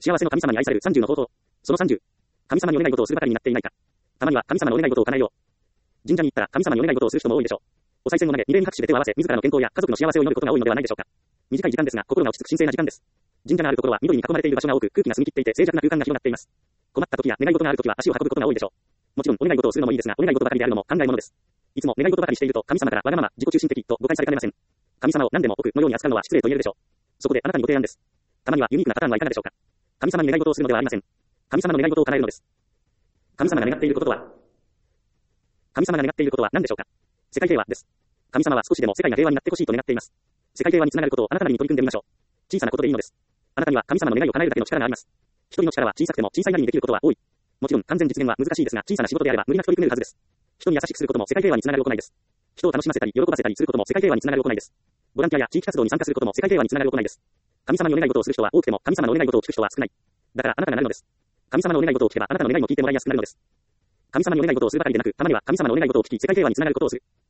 幸せの神様に愛される30の方法。その30。神様にお願い事をするばかりになっていないか。たまには神様のお願い事を叶えよう。神社に行ったら神様にお願い事をする人も多いでしょう。お賽銭を投げ、二礼に拍手で手を合わせ、自らの健康や家族の幸せを祈ることが多いのではないでしょうか。短い時間ですが、心が落ち着く神聖な時間です。神社があるところは緑に囲まれている場所が多く、空気が澄み切っていて静寂な空間が広がっています。困った時や願い事がある時は足を運ぶことが多いでしょう。もちろんお願い事をするのもいいですが、お願い事ばかりであるのも考えものです。いつも願い事ばかりしていると神様からわがまま、自己中心的と誤解されかねません。神様を何でも奥のように扱うのは失礼と言えるでしょう。そこであなたにご提案です。たまにはユニークなパターンはいかがでしょうか。神様に願い事をするのではありません。神様の願い事を叶えるのです。神様が願っていることとは何でしょうか。世界平和です。神様は少しでも世界が平和になってほしいと願っています。世界平和につながることをあなたなりに取り組んでみましょう。小さなことでいいのです。あなたには神様の願いを叶えるだけの力があります。一人の力は小さくても小さいなりにできることは多い。もちろん完全実現は難しいですが、小さな仕事であれば無理なく取り組めるはずです。人に優しくすることも世界平和につながる行いです。人を楽しませたり喜ばせたりすることも世界平和につながる行いです。ボランティアや地域活動に参加することも世界平和につながる行いです。神様にお願い事をする人は多くても神様のお願い事を聞く人は少ない。だからあなたがなるのです。神様のお願い事を聞けばあなたの願いも聞いてもらいやすくなるのです。神様にお願い事をするばかりでなく、たまには神様のお願い事を聞き世界平和につながることをする。